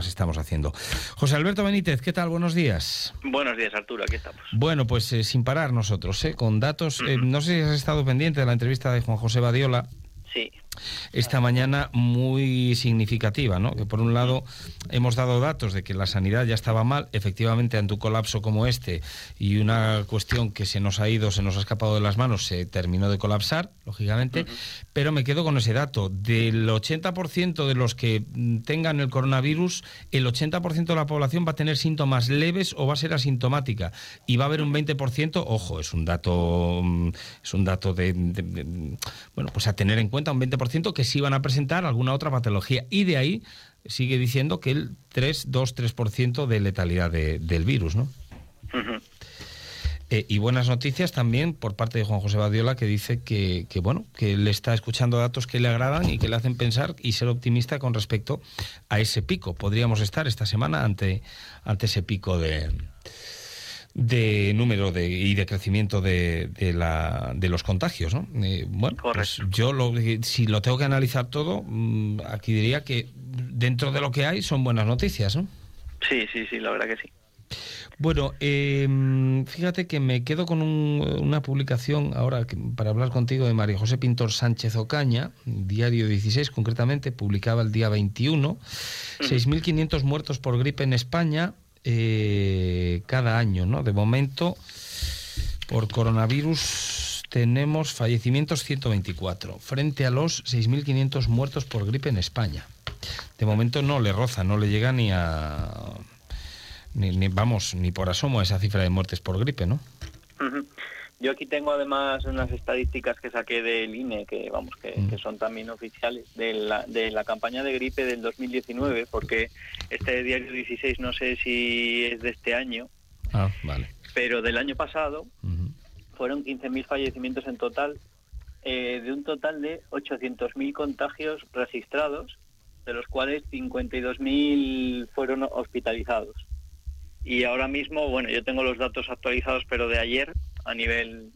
estamos haciendo. José Alberto Benítez, ¿qué tal? Buenos días. Buenos días, Arturo, aquí estamos. Bueno, pues sin parar nosotros, con datos. No sé si has estado pendiente de la entrevista de Juan José Badiola. Sí. Esta mañana muy significativa, ¿no? Que por un lado hemos dado datos de que la sanidad ya estaba mal, efectivamente ante un colapso como este y una cuestión que se nos ha escapado de las manos, se terminó de colapsar, lógicamente, pero me quedo con ese dato. Del 80% de los que tengan el coronavirus, el 80% de la población va a tener síntomas leves o va a ser asintomática, y va a haber un 20%, ojo, es un dato bueno, pues a tener en cuenta, un 20% que sí van a presentar alguna otra patología, y de ahí sigue diciendo que el 3% de letalidad del virus, ¿no? Y buenas noticias también por parte de Juan José Badiola, que dice que le está escuchando datos que le agradan y que le hacen pensar y ser optimista con respecto a ese pico. Podríamos estar esta semana ante ese pico de número y de crecimiento de los contagios, ¿no? Bueno, pues yo si lo tengo que analizar todo, aquí diría que dentro de lo que hay son buenas noticias, ¿no? Sí, la verdad que sí. Bueno, fíjate que me quedo con una publicación ahora para hablar contigo de María José Pintor Sánchez Ocaña, Diario 16 concretamente, publicaba el día 21, 6.500 muertos por gripe en España cada año, ¿no? De momento, por coronavirus tenemos fallecimientos 124, frente a los 6.500 muertos por gripe en España. De momento no le roza, no le llega ni por asomo a esa cifra de muertes por gripe, ¿no? Yo aquí tengo además unas estadísticas que saqué del INE, que son también oficiales, de la campaña de gripe del 2019, porque este Diario 16 no sé si es de este año, vale, pero del año pasado fueron 15.000 fallecimientos en total, de un total de 800.000 contagios registrados, de los cuales 52.000 fueron hospitalizados. Y ahora mismo, bueno, yo tengo los datos actualizados, pero de ayer, a nivel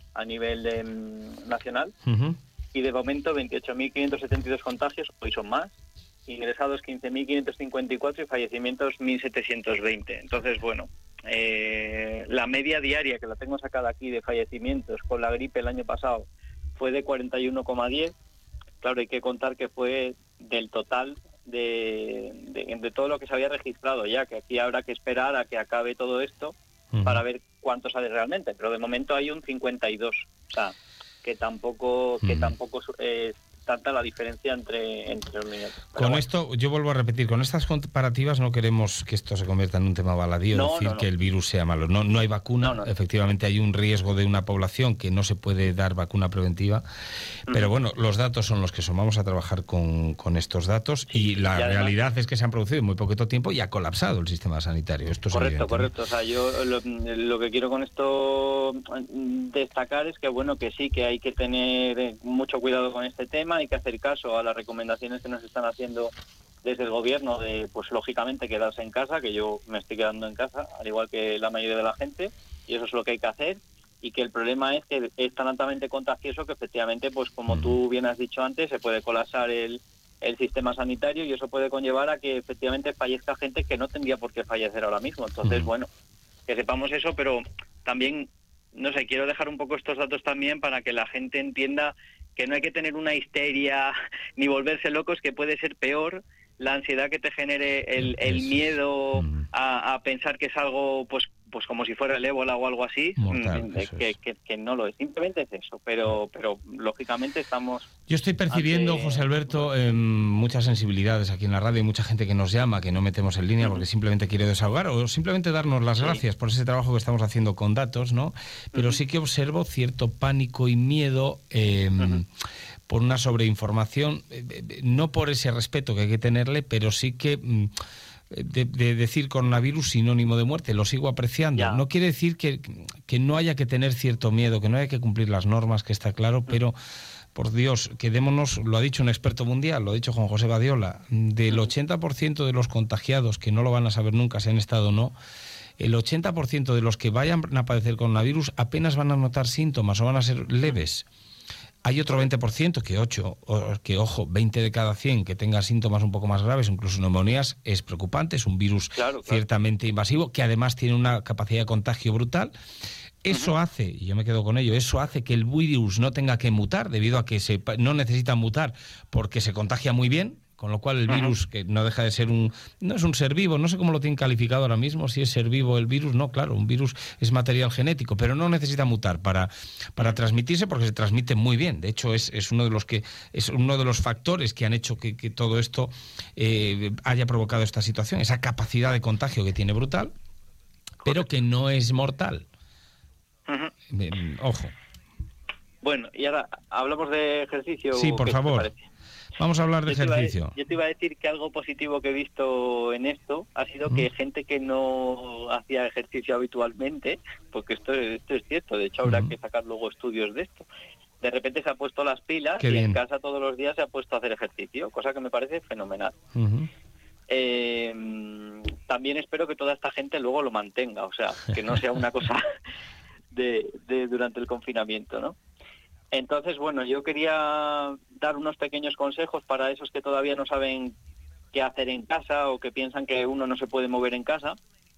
nacional, y de momento 28.572 contagios, hoy son más, ingresados 15.554 y fallecimientos 1.720. Entonces, bueno, la media diaria, que la tengo sacada aquí, de fallecimientos con la gripe el año pasado fue de 41,10. Claro, hay que contar que fue del total de todo lo que se había registrado ya, que aquí habrá que esperar a que acabe todo esto para ver cuánto sale realmente, pero de momento hay un 52, o sea, que tampoco es tanta la diferencia entre los niños. Con esto, yo vuelvo a repetir, con estas comparativas no queremos que esto se convierta en un tema baladí, que el virus sea malo. No hay vacuna, efectivamente hay un riesgo de una población que no se puede dar vacuna preventiva, pero bueno, los datos son los que son. Vamos a trabajar con estos datos, y la realidad es que se han producido en muy poquito tiempo y ha colapsado el sistema sanitario. Esto es evidente. Correcto. O sea, yo lo que quiero con esto destacar es que bueno, que sí, que hay que tener mucho cuidado con este tema, hay que hacer caso a las recomendaciones que nos están haciendo desde el gobierno de, pues lógicamente, quedarse en casa, que yo me estoy quedando en casa, al igual que la mayoría de la gente, y eso es lo que hay que hacer, y que el problema es que es tan altamente contagioso que efectivamente, pues como tú bien has dicho antes, se puede colapsar el sistema sanitario, y eso puede conllevar a que efectivamente fallezca gente que no tendría por qué fallecer ahora mismo. Entonces, bueno, que sepamos eso, pero también, no sé, quiero dejar un poco estos datos también para que la gente entienda que no hay que tener una histeria ni volverse locos, que puede ser peor la ansiedad que te genere el miedo a pensar que es algo pues como si fuera el ébola o algo así, mortal, que no lo es, simplemente es eso, pero lógicamente estamos... Yo estoy percibiendo, José Alberto, muchas sensibilidades aquí en la radio, y mucha gente que nos llama, que no metemos en línea porque simplemente quiere desahogar o simplemente darnos las gracias por ese trabajo que estamos haciendo con datos, ¿no? Pero sí que observo cierto pánico y miedo por una sobreinformación, no por ese respeto que hay que tenerle, pero sí que... De decir coronavirus sinónimo de muerte, lo sigo apreciando. No quiere decir que no haya que tener cierto miedo, que no haya que cumplir las normas, que está claro, pero por Dios, quedémonos, lo ha dicho un experto mundial, lo ha dicho Juan José Badiola, del 80% de los contagiados, que no lo van a saber nunca si han estado o no, el 80% de los que vayan a padecer coronavirus apenas van a notar síntomas o van a ser leves. Hay otro 20% que, ojo, 20 de cada 100 que tenga síntomas un poco más graves, incluso neumonías, es preocupante, es un virus ciertamente invasivo, que además tiene una capacidad de contagio brutal. Eso hace, y yo me quedo con ello, eso hace que el virus no tenga que mutar, debido a que no necesita mutar porque se contagia muy bien, con lo cual el virus, que no deja de ser no es un ser vivo, no sé cómo lo tienen calificado ahora mismo, si es ser vivo el virus, no, claro, un virus es material genético, pero no necesita mutar para transmitirse, porque se transmite muy bien. De hecho, es uno de los factores que han hecho que todo esto haya provocado esta situación, esa capacidad de contagio que tiene brutal, pero que no es mortal. Ojo. Bueno, y ahora hablamos de ejercicio. Sí, por favor. Vamos a hablar de ejercicio. Yo te iba a decir que algo positivo que he visto en esto ha sido que gente que no hacía ejercicio habitualmente, porque esto es cierto, de hecho habrá que sacar luego estudios de esto, de repente se ha puesto las pilas. Qué y bien. En casa todos los días se ha puesto a hacer ejercicio, cosa que me parece fenomenal. También espero que toda esta gente luego lo mantenga, o sea, que no sea una cosa de durante el confinamiento, ¿no? Entonces, bueno, yo quería dar unos pequeños consejos para esos que todavía no saben qué hacer en casa o que piensan que uno no se puede mover en casa.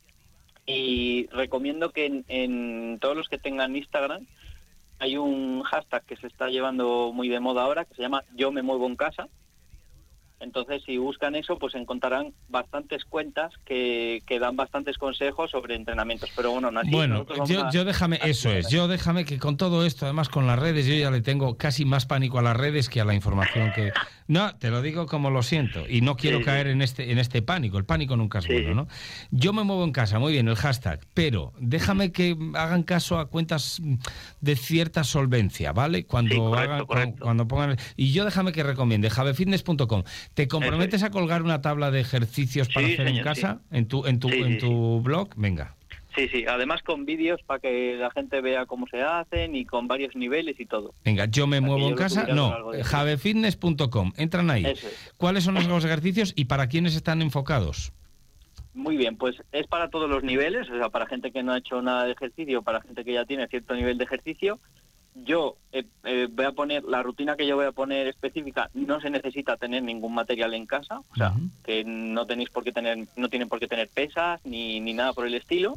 Y recomiendo que en todos los que tengan Instagram hay un hashtag que se está llevando muy de moda ahora, que se llama Yo me muevo en casa. Entonces, si buscan eso, pues encontrarán bastantes cuentas que dan bastantes consejos sobre entrenamientos. Pero bueno, no así. Bueno, yo déjame que con todo esto, además con las redes, yo ya le tengo casi más pánico a las redes que a la información que... No, te lo digo como lo siento, y no quiero caer en este pánico. El pánico nunca es bueno, ¿no? Yo me muevo en casa, muy bien, el hashtag, pero déjame que hagan caso a cuentas de cierta solvencia, ¿vale? Cuando cuando pongan... Y yo déjame que recomiende javefitness.com. ¿Te comprometes a colgar una tabla de ejercicios para hacer en casa en tu blog? Venga. Sí, además con vídeos para que la gente vea cómo se hacen y con varios niveles y todo. Venga, yo me muevo en casa, no, javefitness.com, entran ahí. ¿Cuáles son los ejercicios y para quiénes están enfocados? Muy bien, pues es para todos los niveles, o sea, para gente que no ha hecho nada de ejercicio, para gente que ya tiene cierto nivel de ejercicio. Yo voy a poner, la rutina que yo voy a poner específica, no se necesita tener ningún material en casa, o sea, que no tienen por qué tener pesas ni nada por el estilo.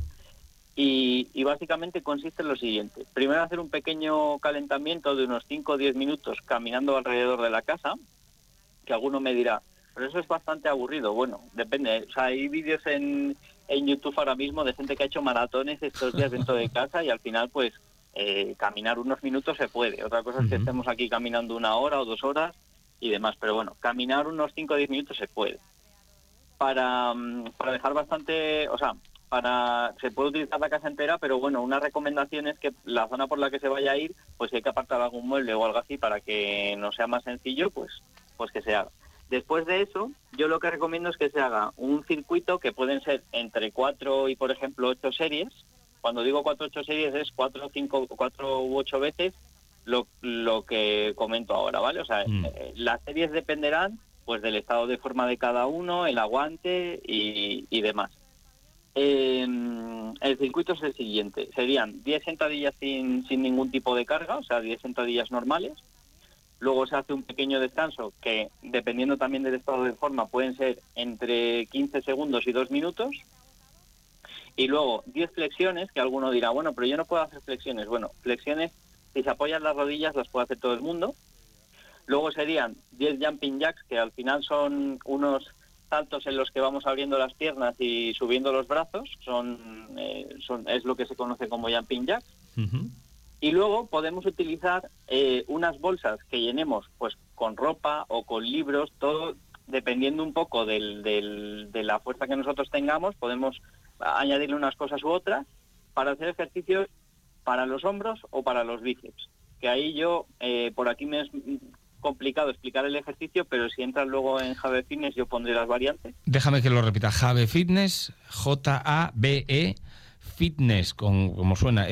Y básicamente consiste en lo siguiente. Primero hacer un pequeño calentamiento de unos 5 o 10 minutos caminando alrededor de la casa, que alguno me dirá, pero eso es bastante aburrido. Bueno, depende. O sea, hay vídeos en YouTube ahora mismo de gente que ha hecho maratones estos días dentro de casa y al final, pues, caminar unos minutos se puede. Otra cosa es que estemos aquí caminando 1 hora o 2 horas y demás. Pero bueno, caminar unos 5 o 10 minutos se puede. Para dejar bastante... O sea... se puede utilizar la casa entera, pero bueno, una recomendación es que la zona por la que se vaya a ir, pues si hay que apartar algún mueble o algo así para que no sea más sencillo, pues que se haga. Después de eso, yo lo que recomiendo es que se haga un circuito que pueden ser entre 4 y, por ejemplo, 8 series. Cuando digo 4 o 8 series es 4 u 8 veces lo que comento ahora, ¿vale? O sea, las series dependerán pues del estado de forma de cada uno, el aguante y demás. El circuito es el siguiente. Serían 10 sentadillas sin ningún tipo de carga, o sea, 10 sentadillas normales. Luego se hace un pequeño descanso que, dependiendo también del estado de forma, pueden ser entre 15 segundos y 2 minutos. Y luego 10 flexiones, que alguno dirá, bueno, pero yo no puedo hacer flexiones. Bueno, flexiones, si se apoyan las rodillas, las puede hacer todo el mundo. Luego serían 10 jumping jacks, que al final son unos saltos en los que vamos abriendo las piernas y subiendo los brazos, es lo que se conoce como jumping jacks. Y luego podemos utilizar unas bolsas que llenemos pues con ropa o con libros, todo dependiendo un poco de la fuerza que nosotros tengamos, podemos añadirle unas cosas u otras para hacer ejercicios para los hombros o para los bíceps. Que ahí yo, por aquí me es complicado explicar el ejercicio, pero si entras luego en Jave Fitness yo pondré las variantes. Déjame que lo repita. Jave Fitness, J-A-B-E, Fitness, como suena,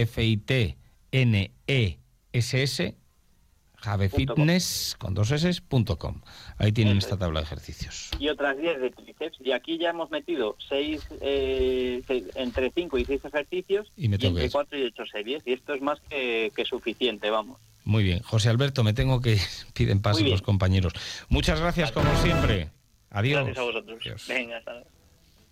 F-I-T-N-E-S-S, javefitness, con 2 S.com. Ahí tienen esta tabla de ejercicios. Y otras 10 de tríceps. Y aquí ya hemos metido 6, entre 5 y 6 ejercicios, y entre 4 y 8 series. Y esto es más que suficiente, vamos. Muy bien. José Alberto, me tengo que ir. Piden paso los compañeros. Muchas gracias, como siempre. Adiós. Gracias a vosotros. Adiós. Venga, hasta luego.